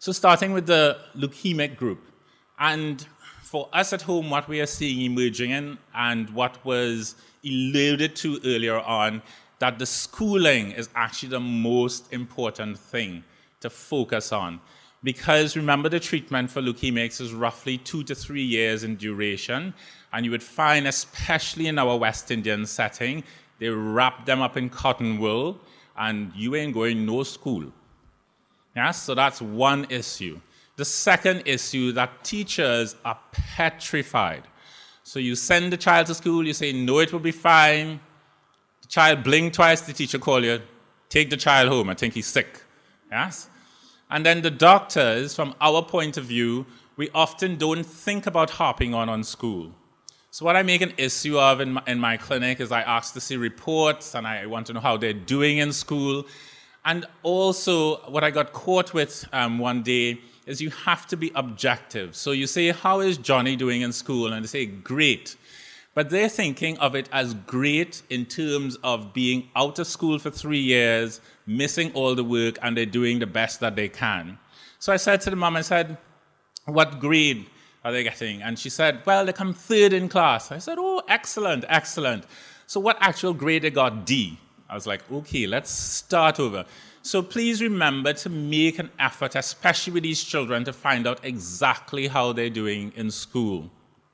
So starting with the leukemic group, and for us at home, what we are seeing emerging in, and what was alluded to earlier on, that the schooling is actually the most important thing to focus on. Because remember, the treatment for leukemics is roughly 2 to 3 years in duration, and you would find, especially in our West Indian setting, they wrap them up in cotton wool, and you ain't going no school. Yeah, so that's one issue. The second issue, that teachers are petrified. So you send the child to school, you say, no, it will be fine. The child blink twice, the teacher call you, take the child home, I think he's sick. Yes? And then the doctors, from our point of view, we often don't think about hopping on school. So what I make an issue of in my clinic is I ask to see reports, and I want to know how they're doing in school. And also, what I got caught with one day is you have to be objective. So you say, how is Johnny doing in school? And they say, great. But they're thinking of it as great in terms of being out of school for 3 years, missing all the work, and they're doing the best that they can. So I said to the mom, I said, what grade are they getting? And she said, well, they come third in class. I said, oh, excellent, excellent. So what actual grade they got? D. I was like, okay, let's start over. So please remember to make an effort, especially with these children, to find out exactly how they're doing in school.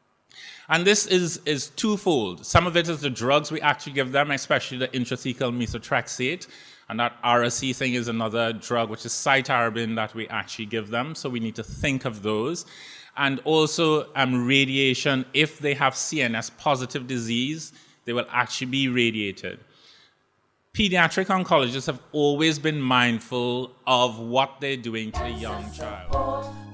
And this is twofold. Some of it is the drugs we actually give them, especially the intrathecal methotrexate. And that RSE thing is another drug, which is cytarabine, that we actually give them. So we need to think of those. And also radiation. If they have CNS positive disease, they will actually be radiated. Pediatric oncologists have always been mindful of what they're doing to the young child.